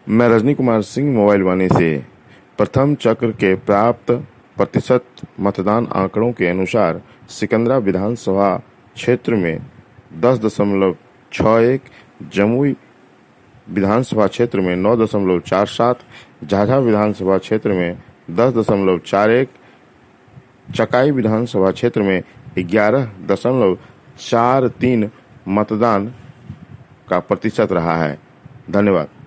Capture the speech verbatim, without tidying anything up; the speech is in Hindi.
मैं रजनी कुमार सिंह मोबाइल वाणी से। प्रथम चक्र के प्राप्त प्रतिशत मतदान आंकड़ों के अनुसार सिकंदरा विधानसभा क्षेत्र में दस दशमलव छह एक, जमुई विधानसभा क्षेत्र में नौ दशमलव चार सात, झाझा विधानसभा क्षेत्र में दस दशमलव चार एक, चकाई विधानसभा क्षेत्र में ग्यारह दशमलव चार तीन मतदान का प्रतिशत रहा है। धन्यवाद।